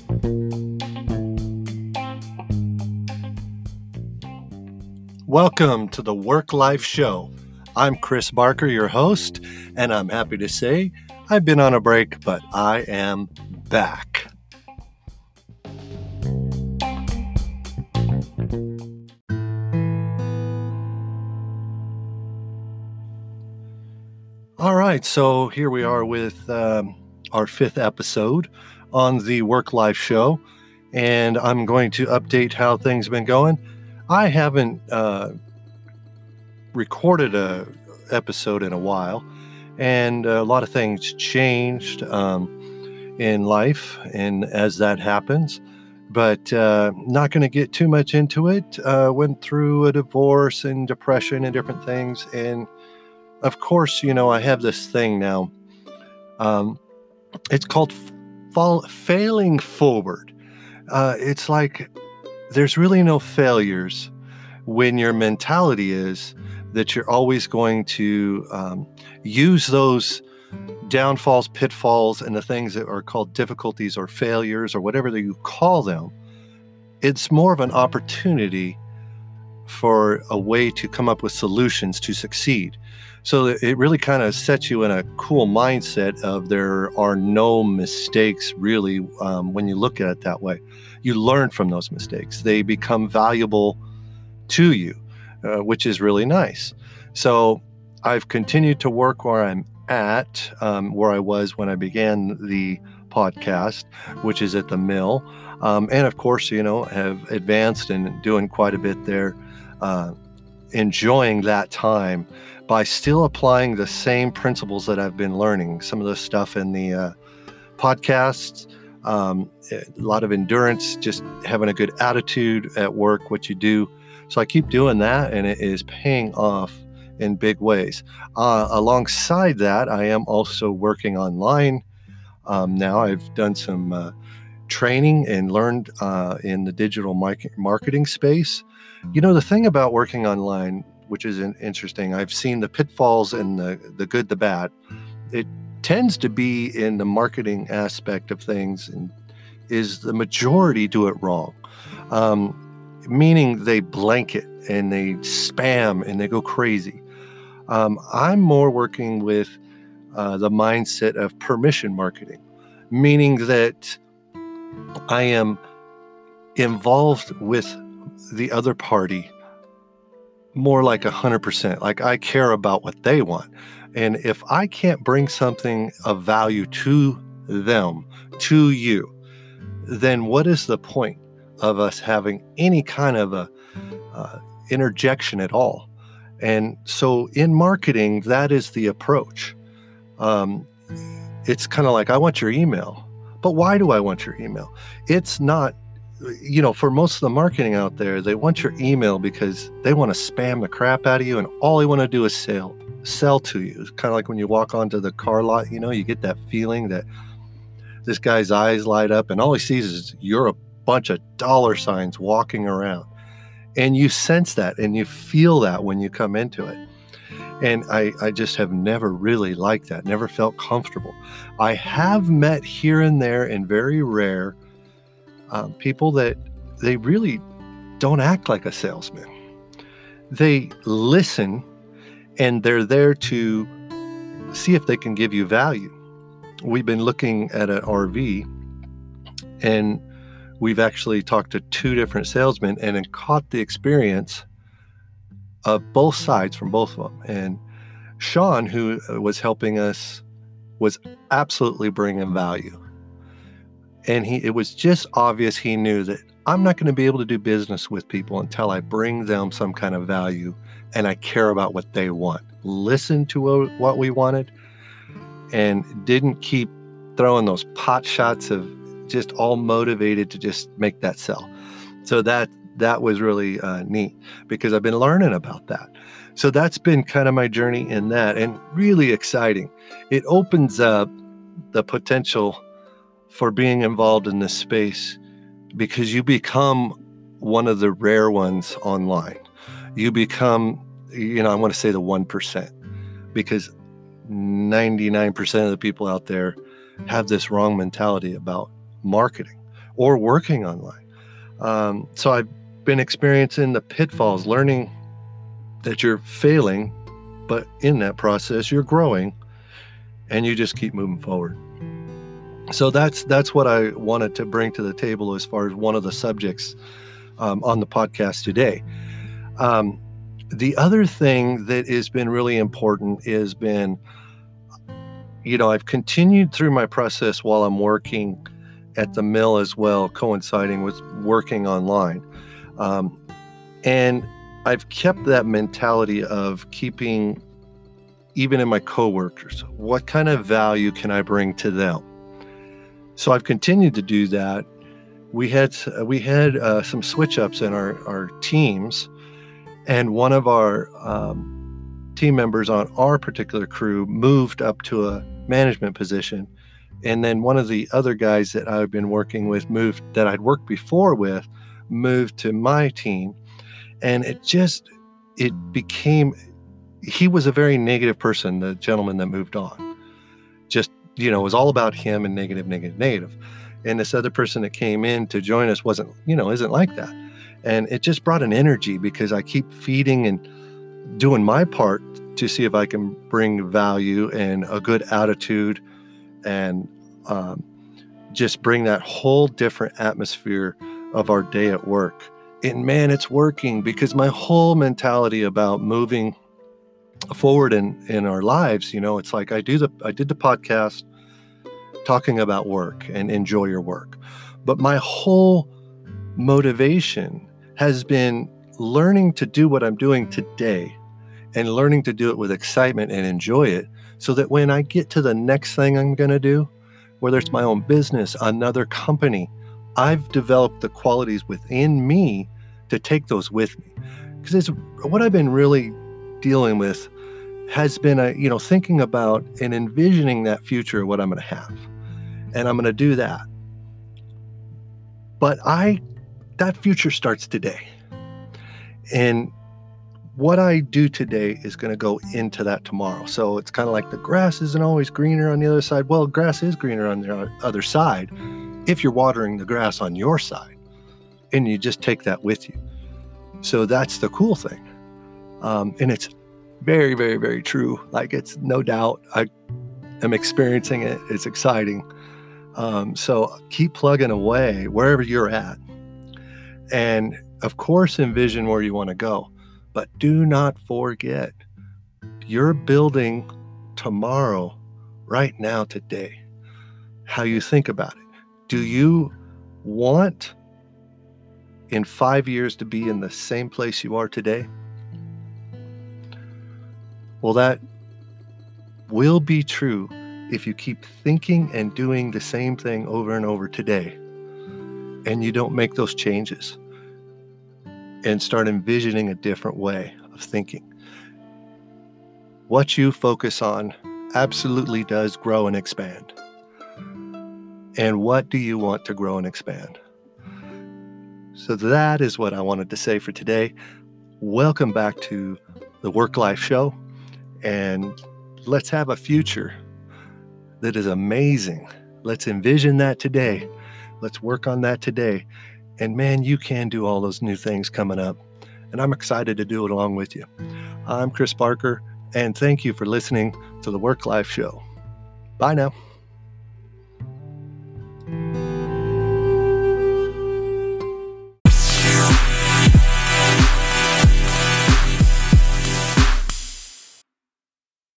Welcome to the Work Life Show. I'm Chris Barker, your host, and I'm happy to say I've been on a break, but I am back. All right, so here we are with our fifth episode on the Work Life Show, and I'm going to update how things have been going. I haven't recorded a episode in a while, and a lot of things changed in life, and as that happens, but not going to get too much into it. Went through a divorce and depression and different things, and of course, I have this thing now. It's called failing forward. It's like there's really no failures when your mentality is that you're always going to use those downfalls, pitfalls, and the things that are called difficulties or failures or whatever that you call them. It's more of an opportunity for a way to come up with solutions to succeed. So it really kind of sets you in a cool mindset of there are no mistakes really when you look at it that way. You learn from those mistakes. They become valuable to you, which is really nice. So I've continued to work where I'm at, where I was when I began the podcast, which is at the mill. And of course, have advanced and doing quite a bit there, enjoying that time by still applying the same principles that I've been learning. Some of the stuff in the podcasts, a lot of endurance, just having a good attitude at work, what you do. So I keep doing that, and it is paying off in big ways. Alongside that, I am also working online. Now I've done some training and learned in the digital marketing space. The thing about working online, which is interesting, I've seen the pitfalls and the good, the bad. It tends to be in the marketing aspect of things, and is the majority do it wrong. Meaning they blanket and they spam and they go crazy. I'm more working with the mindset of permission marketing, meaning that I am involved with the other party more like 100%. Like I care about what they want. And if I can't bring something of value to them, to you, then what is the point of us having any kind of a interjection at all? And so in marketing, that is the approach. It's kind of like, I want your email, but why do I want your email? It's not, for most of the marketing out there, they want your email because they want to spam the crap out of you, and all they want to do is sell to you. It's kind of like when you walk onto the car lot, you get that feeling that this guy's eyes light up and all he sees is you're a bunch of dollar signs walking around. And you sense that and you feel that when you come into it. And I just have never really liked that, never felt comfortable. I have met here and there, and very rare, people that they really don't act like a salesman. They listen, and they're there to see if they can give you value. We've been looking at an RV, and we've actually talked to two different salesmen and then caught the experience of both sides from both of them. And Sean, who was helping us, was absolutely bringing value. And it was just obvious he knew that I'm not going to be able to do business with people until I bring them some kind of value and I care about what they want. Listen to what we wanted and didn't keep throwing those pot shots of just all motivated to just make that sell. So that was really neat, because I've been learning about that. So that's been kind of my journey in that, and really exciting. It opens up the potential for being involved in this space, because you become one of the rare ones online. You become, I want to say the 1%, because 99% of the people out there have this wrong mentality about marketing or working online. So I've been experiencing the pitfalls, learning that you're failing, but in that process, you're growing and you just keep moving forward. So that's what I wanted to bring to the table as far as one of the subjects on the podcast today. The other thing that has been really important has been, I've continued through my process while I'm working at the mill as well, coinciding with working online. And I've kept that mentality of keeping, even in my coworkers, what kind of value can I bring to them? So I've continued to do that. We had some switch ups in our teams, and one of our team members on our particular crew moved up to a management position. And then one of the other guys that I've been working with that I'd worked before with, moved to my team. And he was a very negative person, the gentleman that moved on. Just, it was all about him and negative, negative, negative. And this other person that came in to join us isn't like that. And it just brought an energy because I keep feeding and doing my part to see if I can bring value and a good attitude and just bring that whole different atmosphere of our day at work. And man, it's working because my whole mentality about moving forward in our lives, it's like I did the podcast talking about work and enjoy your work. But my whole motivation has been learning to do what I'm doing today and learning to do it with excitement and enjoy it, so that when I get to the next thing I'm going to do, whether it's my own business, another company, I've developed the qualities within me to take those with me. Because what I've been really dealing with has been, thinking about and envisioning that future of what I'm going to have. And I'm going to do that. But that future starts today. And what I do today is going to go into that tomorrow. So it's kind of like the grass isn't always greener on the other side. Well, grass is greener on the other side if you're watering the grass on your side, and you just take that with you. So that's the cool thing. And it's very, very, very true. Like, it's no doubt I am experiencing it. It's exciting. So keep plugging away wherever you're at. And of course, envision where you want to go. But do not forget, you're building tomorrow, right now, today. How you think about it. Do you want in 5 years to be in the same place you are today? Well, that will be true if you keep thinking and doing the same thing over and over today, and you don't make those changes and start envisioning a different way of thinking. What you focus on absolutely does grow and expand. And what do you want to grow and expand? So that is what I wanted to say for today. Welcome back to the Work Life Show, and let's have a future that is amazing. Let's envision that today. Let's work on that today. And man, you can do all those new things coming up. And I'm excited to do it along with you. I'm Chris Barker, and thank you for listening to the Work Life Show. Bye now.